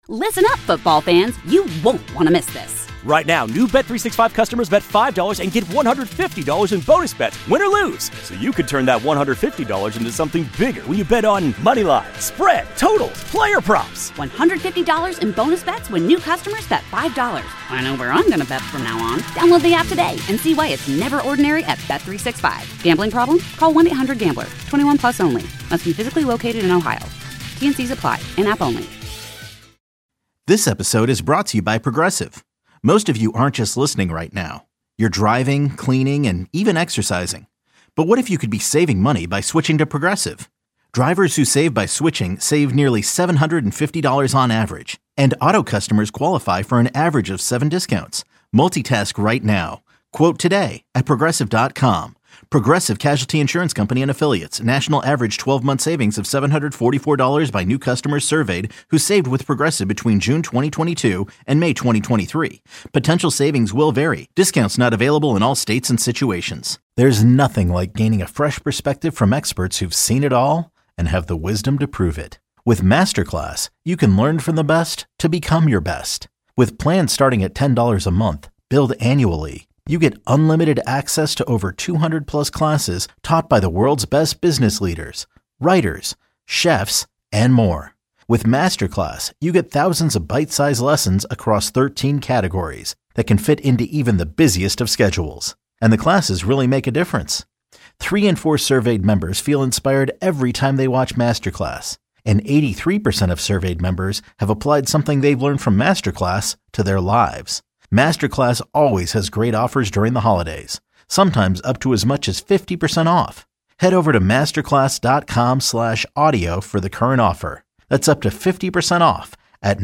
Listen up, football fans. You won't want to miss this. Right now, new Bet365 customers bet $5 and get $150 in bonus bets, win or lose. So you could turn that $150 into something bigger when you bet on money line, spread, totals, player props. $150 in bonus bets when new customers bet $5. I know where I'm going to bet from now on. Download the app today and see why it's never ordinary at Bet365. Gambling problem? Call 1-800-GAMBLER. 21 plus only. Must be physically located in Ohio. T&Cs apply. In-app only. This episode is brought to you by Progressive. Most of you aren't just listening right now. You're driving, cleaning, and even exercising. But what if you could be saving money by switching to Progressive? Drivers who save by switching save nearly $750 on average. And auto customers qualify for an average of 7 discounts. Multitask right now. Quote today at Progressive.com. Progressive Casualty Insurance Company and Affiliates. National average 12-month savings of $744 by new customers surveyed who saved with Progressive between June 2022 and May 2023. Potential savings will vary. Discounts not available in all states and situations. There's nothing like gaining a fresh perspective from experts who've seen it all and have the wisdom to prove it. With Masterclass, you can learn from the best to become your best. With plans starting at $10 a month, billed annually, you get unlimited access to over 200 plus classes taught by the world's best business leaders, writers, chefs, and more. With Masterclass, you get thousands of bite-sized lessons across 13 categories that can fit into even the busiest of schedules. And the classes really make a difference. 3 in 4 surveyed members feel inspired every time they watch Masterclass. And 83% of surveyed members have applied something they've learned from Masterclass to their lives. Masterclass always has great offers during the holidays, sometimes up to as much as 50% off. Head over to masterclass.com/audio for the current offer. That's up to 50% off at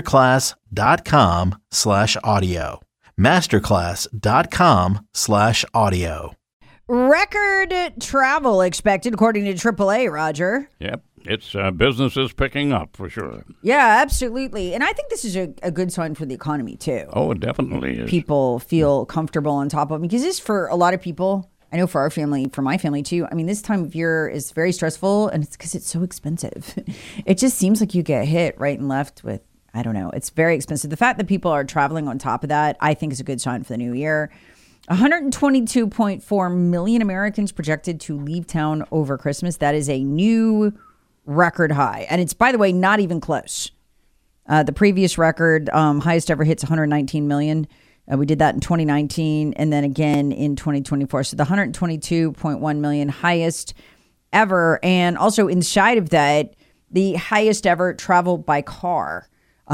masterclass.com/audio. masterclass.com/audio. Record travel expected, according to AAA, Roger. Yep. It's business is picking up for sure. Yeah, absolutely. And I think this is a good sign for the economy, too. Oh, it definitely is. People feel comfortable on top of it. Because this, for a lot of people, I know for our family, for my family, too, I mean, this time of year is very stressful, and it's because it's so expensive. It just seems like you get hit right and left with, I don't know, it's very expensive. The fact that people are traveling on top of that, I think is a good sign for the new year. 122.4 million Americans projected to leave town over Christmas. That is a new record high. And it's, by the way, not even close. The previous record, highest ever hits 119 million. We did that in 2019 and then again in 2024. So the 122.1 million highest ever. And also inside of that, the highest ever travel by car.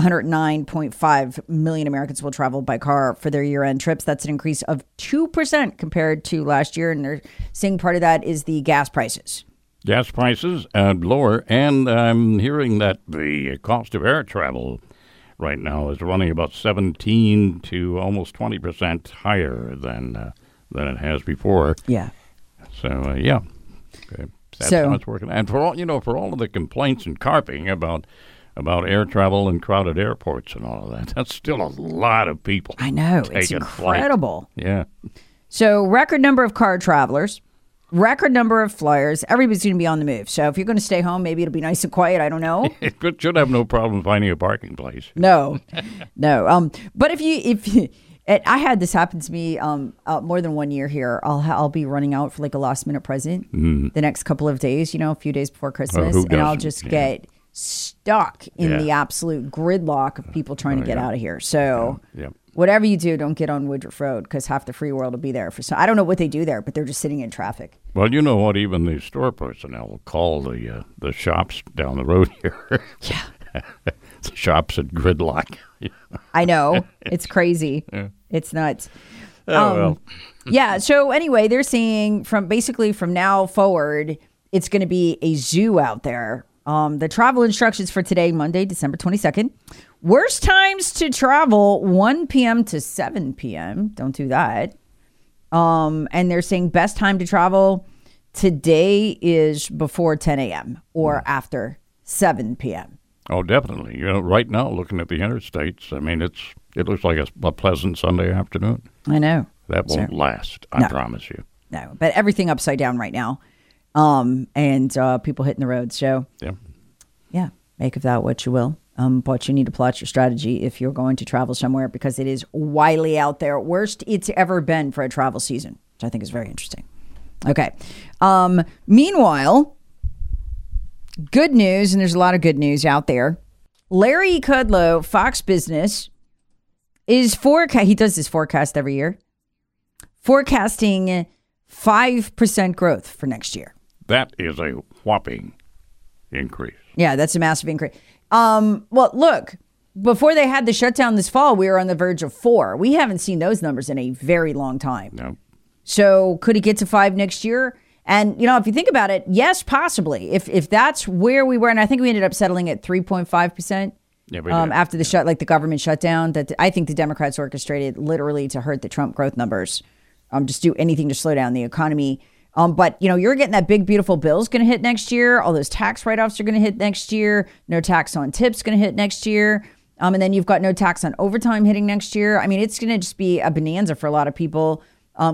109.5 million Americans will travel by car for their year-end trips. That's an increase of 2% compared to last year. And they're saying part of that is the gas prices. Gas prices lower, and I'm hearing that the cost of air travel right now is running about 17 to almost 20% higher than it has before. Yeah. So yeah, okay. That's how it's working. And for all of the complaints and carping about air travel and crowded airports and all of that, that's still a lot of people. I know, it's incredible. Flight. Yeah. So record number of car travelers. Record number of flyers. Everybody's going to be on the move. So if you're going to stay home, maybe it'll be nice and quiet. I don't know. It should have no problem finding a parking place. No. But if I had this happen to me more than 1 year here. I'll be running out for like a last minute present the next couple of days. A few days before Christmas, and I'll just get stuck in the absolute gridlock of people trying to get out of here. So. Yeah. Whatever you do, don't get on Woodruff Road because half the free world will be there. I don't know what they do there, but they're just sitting in traffic. Well, you know what? Even the store personnel will call the shops down the road here. Yeah. The shops at gridlock. I know. It's crazy. Yeah. It's nuts. Well. Yeah. So anyway, they're saying from now forward, it's going to be a zoo out there. The travel instructions for today, Monday, December 22nd. Worst times to travel, 1 p.m. to 7 p.m. Don't do that. And they're saying best time to travel today is before 10 a.m. or after 7 p.m. Oh, definitely. Right now, looking at the interstates, I mean, it looks like a pleasant Sunday afternoon. I know. That won't last, I promise you. No, but everything upside down right now. And people hitting the road. So, yeah, make of that what you will. But you need to plot your strategy if you're going to travel somewhere because it is wildly out there. Worst it's ever been for a travel season, which I think is very interesting. Okay. Meanwhile, good news, and there's a lot of good news out there. Larry Kudlow, Fox Business, is he does this forecast every year, forecasting 5% growth for next year. That is a whopping increase. Yeah, that's a massive increase. Well, look, before they had the shutdown this fall, we were on the verge of 4. We haven't seen those numbers in a very long time. No. So could it get to 5 next year? And, if you think about it, yes, possibly. If that's where we were, and I think we ended up settling at 3.5%. Yeah, we did. After the the government shutdown, that I think the Democrats orchestrated literally to hurt the Trump growth numbers. Just do anything to slow down the economy. But, you're getting that big, beautiful bill is going to hit next year. All those tax write-offs are going to hit next year. No tax on tips going to hit next year. And then you've got no tax on overtime hitting next year. I mean, it's going to just be a bonanza for a lot of people.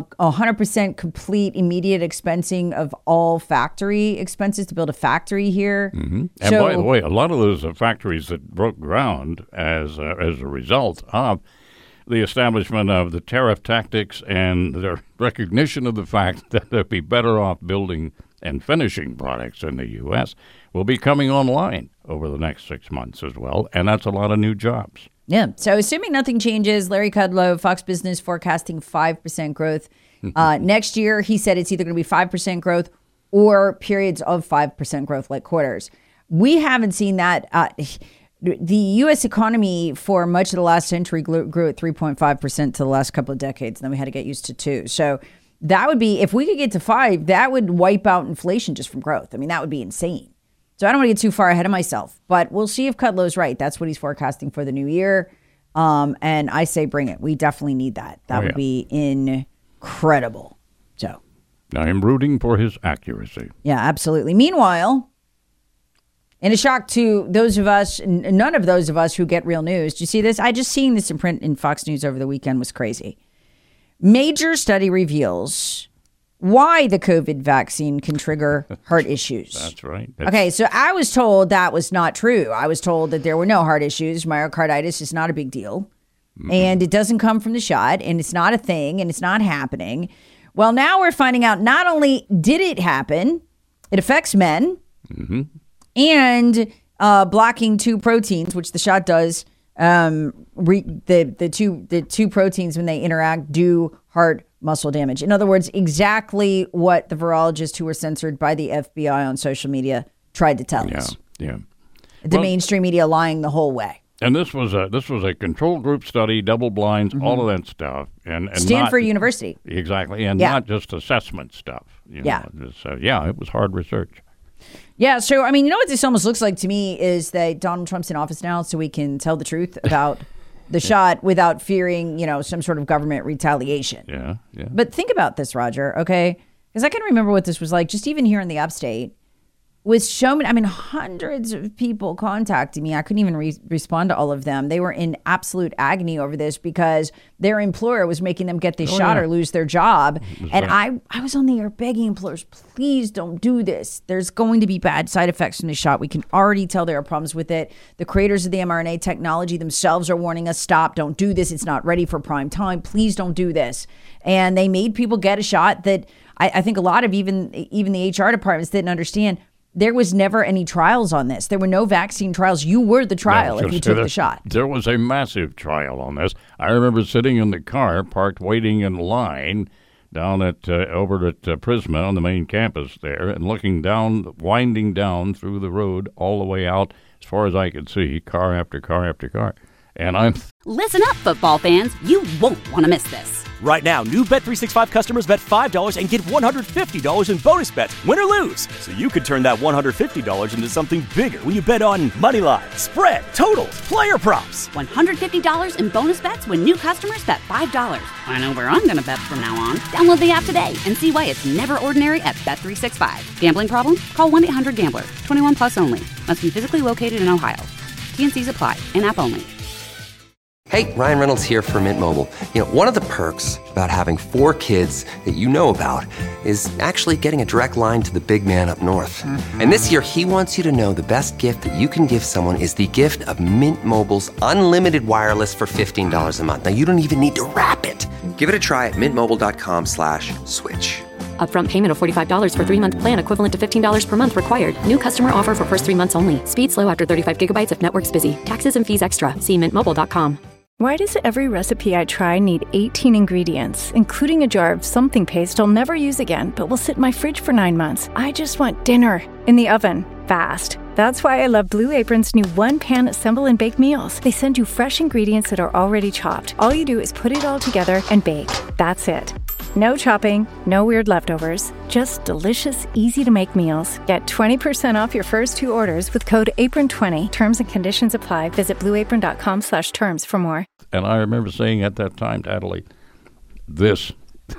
100% complete immediate expensing of all factory expenses to build a factory here. Mm-hmm. And by the way, a lot of those factories that broke ground as a result of the establishment of the tariff tactics and the recognition of the fact that they'd be better off building and finishing products in the U.S. will be coming online over the next 6 months as well, and that's a lot of new jobs. Yeah. So assuming nothing changes, Larry Kudlow, Fox Business, forecasting 5% growth. Next year, he said it's either going to be 5% growth or periods of 5% growth like quarters. We haven't seen that. The U.S. economy for much of the last century grew at 3.5% to the last couple of decades. And then we had to get used to 2. So that would be, if we could get to 5, that would wipe out inflation just from growth. I mean, that would be insane. So I don't want to get too far ahead of myself, but we'll see if Kudlow's right. That's what he's forecasting for the new year. And I say bring it. We definitely need that. That would be incredible. So I am rooting for his accuracy. Yeah, absolutely. Meanwhile, in a shock to those of us, none of those of us who get real news, do you see this? I just seen this in print in Fox News over the weekend was crazy. Major study reveals why the COVID vaccine can trigger heart issues. That's right. Okay, so I was told that was not true. I was told that there were no heart issues. Myocarditis is not a big deal. Mm-hmm. And it doesn't come from the shot, and it's not a thing, and it's not happening. Well, now we're finding out not only did it happen, it affects men, and blocking 2 proteins, which the shot does. The two proteins, when they interact, do heart muscle damage. In other words, exactly what the virologists who were censored by the FBI on social media tried to tell us. Yeah. The mainstream media lying the whole way. And this was a control group study, double blinds, all of that stuff, and Stanford University. Exactly, and not just assessment stuff. You know. So it was hard research. Yeah, so, I mean, you know what this almost looks like to me is that Donald Trump's in office now so we can tell the truth about the shot without fearing, some sort of government retaliation. Yeah. But think about this, Roger, okay? Because I can remember what this was like, just even here in the upstate, with so many, hundreds of people contacting me. I couldn't even respond to all of them. They were in absolute agony over this because their employer was making them get this shot or lose their job. And I was on the air begging employers, please don't do this. There's going to be bad side effects from the shot. We can already tell there are problems with it. The creators of the mRNA technology themselves are warning us, stop, don't do this. It's not ready for prime time. Please don't do this. And they made people get a shot that I think a lot of even the HR departments didn't understand. There was never any trials on this. There were no vaccine trials. You were the trial if you took the shot. There was a massive trial on this. I remember sitting in the car, parked, waiting in line down at over at Prisma on the main campus there, and looking down, winding down through the road all the way out as far as I could see, car after car after car. And Listen up, football fans. You won't want to miss this. Right now, new Bet365 customers bet $5 and get $150 in bonus bets, win or lose. So you could turn that $150 into something bigger when you bet on money line, spread, totals, player props. $150 in bonus bets when new customers bet $5. I know where I'm going to bet from now on. Download the app today and see why it's never ordinary at Bet365. Gambling problem? Call 1-800-GAMBLER. 21 plus only. Must be physically located in Ohio. T&Cs apply. In-app only. Hey, Ryan Reynolds here for Mint Mobile. You know, one of the perks about having 4 kids that you know about is actually getting a direct line to the big man up north. And this year, he wants you to know the best gift that you can give someone is the gift of Mint Mobile's unlimited wireless for $15 a month. Now, you don't even need to wrap it. Give it a try at mintmobile.com/switch. Upfront payment of $45 for 3-month plan equivalent to $15 per month required. New customer offer for first 3 months only. Speed slow after 35 gigabytes if network's busy. Taxes and fees extra. See mintmobile.com. Why does every recipe I try need 18 ingredients, including a jar of something paste I'll never use again, but will sit in my fridge for 9 months? I just want dinner in the oven, fast. That's why I love Blue Apron's new one-pan assemble and bake meals. They send you fresh ingredients that are already chopped. All you do is put it all together and bake. That's it. No chopping, no weird leftovers, just delicious, easy-to-make meals. Get 20% off your first 2 orders with code APRON20. Terms and conditions apply. Visit blueapron.com/terms for more. And I remember saying at that time to Adelaide, this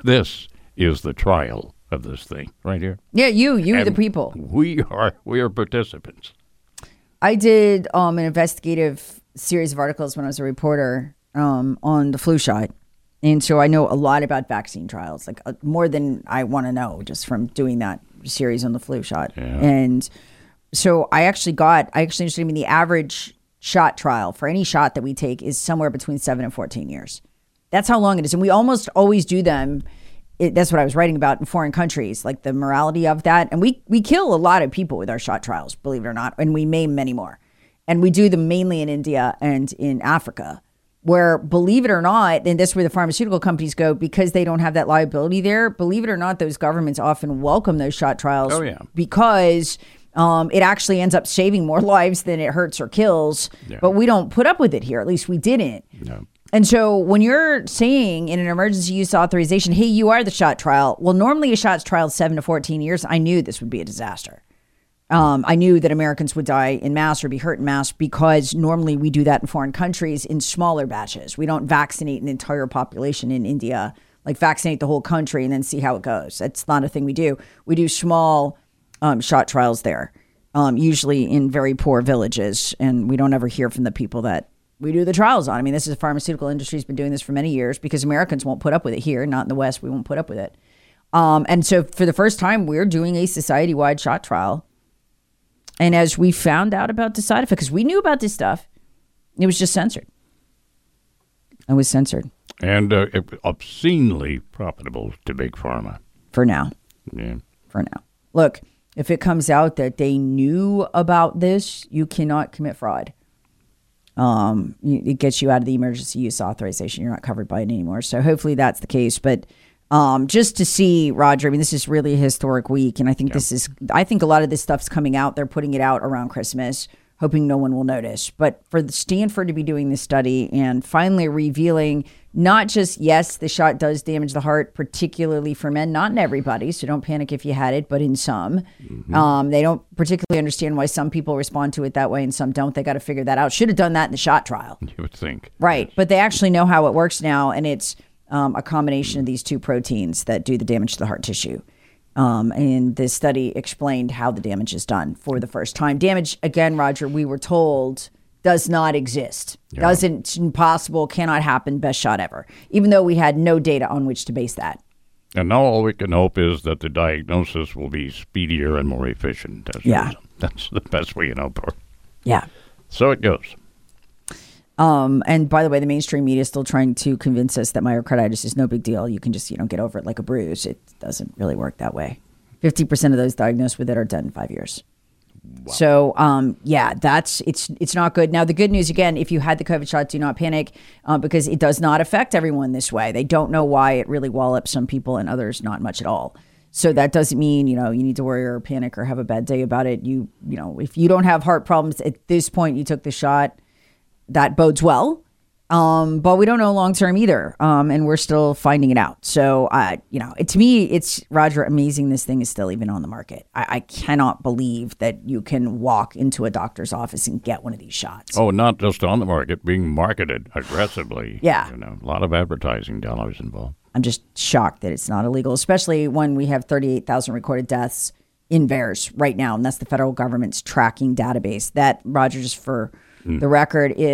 is the trial of this thing right here. Yeah, you, And the people. We are participants. I did an investigative series of articles when I was a reporter on the flu shot. And so I know a lot about vaccine trials, like more than I want to know just from doing that series on the flu shot. Yeah. And so I actually understood the average shot trial for any shot that we take is somewhere between 7 and 14 years. That's how long it is. And we almost always do them. That's what I was writing about in foreign countries, like the morality of that. And we kill a lot of people with our shot trials, believe it or not. And we maim many more. And we do them mainly in India and in Africa, where, believe it or not, and that's where the pharmaceutical companies go because they don't have that liability there. Believe it or not, those governments often welcome those shot trials because it actually ends up saving more lives than it hurts or kills. Yeah. But we don't put up with it here. At least we didn't. No. And so when you're saying in an emergency use authorization, hey, you are the shot trial. Well, normally a shot trial is 7 to 14 years. I knew this would be a disaster. I knew that Americans would die in mass or be hurt in mass because normally we do that in foreign countries in smaller batches. We don't vaccinate an entire population in India, like vaccinate the whole country and then see how it goes. That's not a thing we do. We do small shot trials there, usually in very poor villages. And we don't ever hear from the people that we do the trials on. I mean, this is the pharmaceutical industry has been doing this for many years because Americans won't put up with it here. Not in the West. We won't put up with it. And so for the first time, we're doing a society-wide shot trial. And as we found out about the side effect, because we knew about this stuff, it was just censored. It was censored. And obscenely profitable to Big Pharma. For now. Yeah. For now. Look, if it comes out that they knew about this, you cannot commit fraud. It gets you out of the emergency use authorization. You're not covered by it anymore. So hopefully that's the case. But just to see, Roger, I mean, this is really a historic week. And I think I think a lot of this stuff's coming out. They're putting it out around Christmas, hoping no one will notice. But for the Stanford to be doing this study and finally revealing not just, yes, the shot does damage the heart, particularly for men, not in everybody. So don't panic if you had it, but in some. Mm-hmm. They don't particularly understand why some people respond to it that way and some don't. They got to figure that out. Should have done that in the shot trial. You would think. Right. Yes. But they actually know how it works now. And it's a combination of these two proteins that do the damage to the heart tissue. And this study explained how the damage is done for the first time. Damage, again, Roger, we were told does not exist. Yeah. It's impossible, cannot happen, best shot ever. Even though we had no data on which to base that. And now all we can hope is that the diagnosis will be speedier and more efficient. That's the best we can hope for. Yeah. So it goes. And by the way, the mainstream media is still trying to convince us that myocarditis is no big deal. You can just, get over it like a bruise. It doesn't really work that way. 50% of those diagnosed with it are dead in 5 years. Wow. So, it's not good. Now, the good news, again, if you had the COVID shot, do not panic because it does not affect everyone this way. They don't know why it really wallops some people and others not much at all. So that doesn't mean, you need to worry or panic or have a bad day about it. If you don't have heart problems at this point, you took the shot, that bodes well. But we don't know long-term either. And we're still finding it out. So, to me, it's, Roger, amazing this thing is still even on the market. I cannot believe that you can walk into a doctor's office and get one of these shots. Oh, not just on the market, being marketed aggressively. Yeah. A lot of advertising dollars involved. I'm just shocked that it's not illegal, especially when we have 38,000 recorded deaths in VAERS right now. And that's the federal government's tracking database. That, Roger, just for the record, is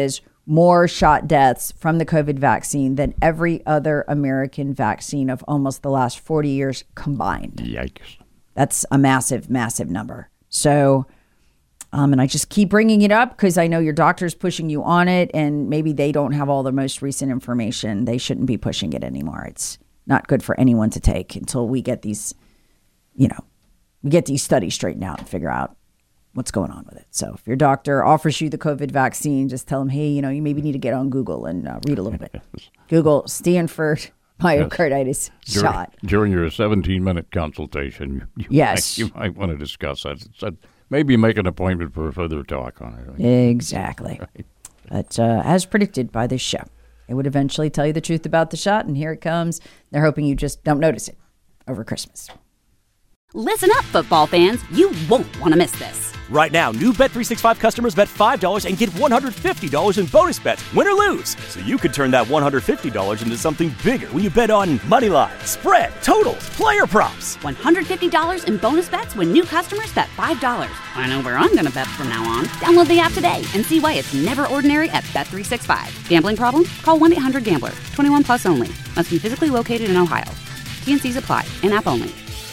more shot deaths from the COVID vaccine than every other American vaccine of almost the last 40 years combined. Yikes. That's a massive, massive number. So, and I just keep bringing it up because I know your doctor's pushing you on it, and maybe they don't have all the most recent information. They shouldn't be pushing it anymore. It's not good for anyone to take until we get these, we get these studies straightened out and figure out what's going on with it. So if your doctor offers you the COVID vaccine, just tell them, hey, you maybe need to get on Google and read a little bit. Google Stanford myocarditis shot. During your 17-minute consultation, you might want to discuss that. Maybe make an appointment for further talk on it. Exactly. Right. But as predicted by this show, it would eventually tell you the truth about the shot, and here it comes. They're hoping you just don't notice it over Christmas. Listen up, football fans. You won't want to miss this. Right now, new Bet365 customers bet $5 and get $150 in bonus bets, win or lose. So you could turn that $150 into something bigger when you bet on money line, spread, totals, player props. $150 in bonus bets when new customers bet $5. I know where I'm going to bet from now on. Download the app today and see why it's never ordinary at Bet365. Gambling problem? Call 1-800-GAMBLER. 21 plus only. Must be physically located in Ohio. T&Cs apply. In-app only.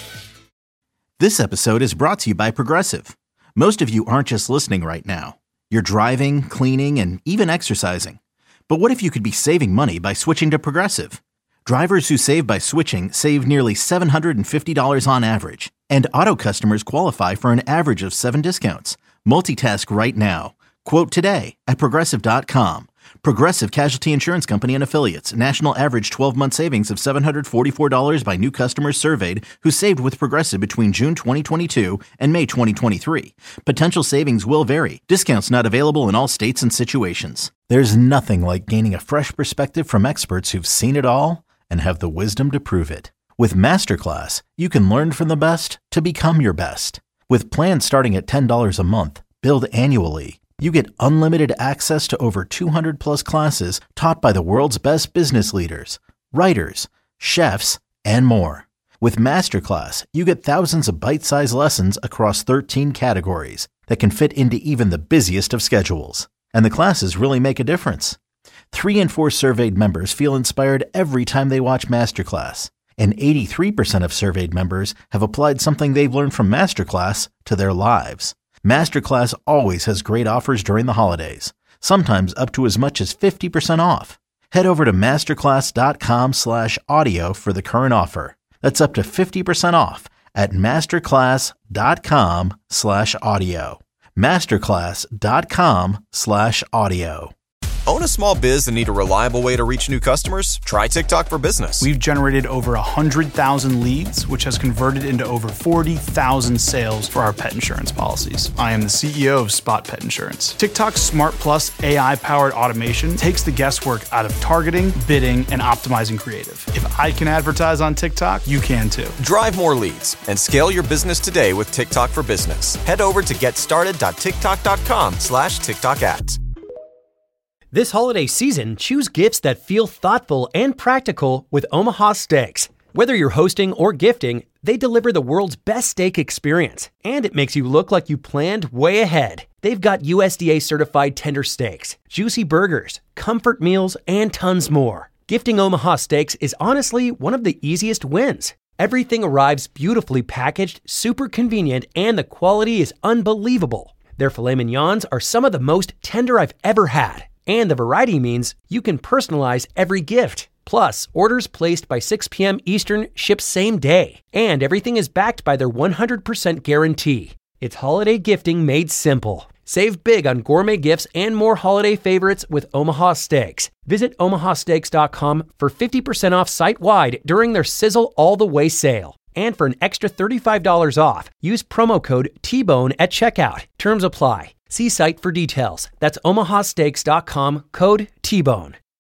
This episode is brought to you by Progressive. Most of you aren't just listening right now. You're driving, cleaning, and even exercising. But what if you could be saving money by switching to Progressive? Drivers who save by switching save nearly $750 on average. And auto customers qualify for an average of 7 discounts. Multitask right now. Quote today at Progressive.com. Progressive Casualty Insurance Company and Affiliates. National average 12-month savings of $744 by new customers surveyed who saved with Progressive between June 2022 and May 2023. Potential savings will vary. Discounts not available in all states and situations. There's nothing like gaining a fresh perspective from experts who've seen it all and have the wisdom to prove it. With Masterclass, you can learn from the best to become your best. With plans starting at $10 a month, billed annually, you get unlimited access to over 200 plus classes taught by the world's best business leaders, writers, chefs, and more. With Masterclass, you get thousands of bite-sized lessons across 13 categories that can fit into even the busiest of schedules. And the classes really make a difference. 3 in 4 surveyed members feel inspired every time they watch Masterclass. And 83% of surveyed members have applied something they've learned from Masterclass to their lives. Masterclass always has great offers during the holidays, sometimes up to as much as 50% off. Head over to masterclass.com/audio for the current offer. That's up to 50% off at masterclass.com/audio. Masterclass.com/audio. Own a small biz and need a reliable way to reach new customers? Try TikTok for Business. We've generated over 100,000 leads, which has converted into over 40,000 sales for our pet insurance policies. I am the CEO of Spot Pet Insurance. TikTok's Smart Plus AI-powered automation takes the guesswork out of targeting, bidding, and optimizing creative. If I can advertise on TikTok, you can too. Drive more leads and scale your business today with TikTok for Business. Head over to getstarted.tiktok.com/TikTok ads. This holiday season, choose gifts that feel thoughtful and practical with Omaha Steaks. Whether you're hosting or gifting, they deliver the world's best steak experience, and it makes you look like you planned way ahead. They've got USDA certified tender steaks, juicy burgers, comfort meals, and tons more. Gifting Omaha Steaks is honestly one of the easiest wins. Everything arrives beautifully packaged, super convenient, and the quality is unbelievable. Their filet mignons are some of the most tender I've ever had. And the variety means you can personalize every gift. Plus, orders placed by 6 p.m. Eastern ship same day. And everything is backed by their 100% guarantee. It's holiday gifting made simple. Save big on gourmet gifts and more holiday favorites with Omaha Steaks. Visit omahasteaks.com for 50% off site-wide during their Sizzle All the Way sale. And for an extra $35 off, use promo code TBONE at checkout. Terms apply. See site for details. That's omahasteaks.com, code TBONE.